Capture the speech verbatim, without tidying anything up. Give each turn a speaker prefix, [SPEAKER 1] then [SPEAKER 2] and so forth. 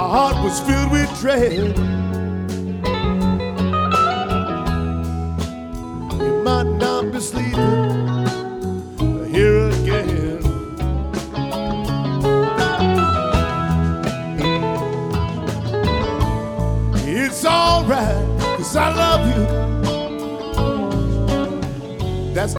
[SPEAKER 1] heart was filled with dread. You might not be sleeping here again. It's alright, 'cause I love you.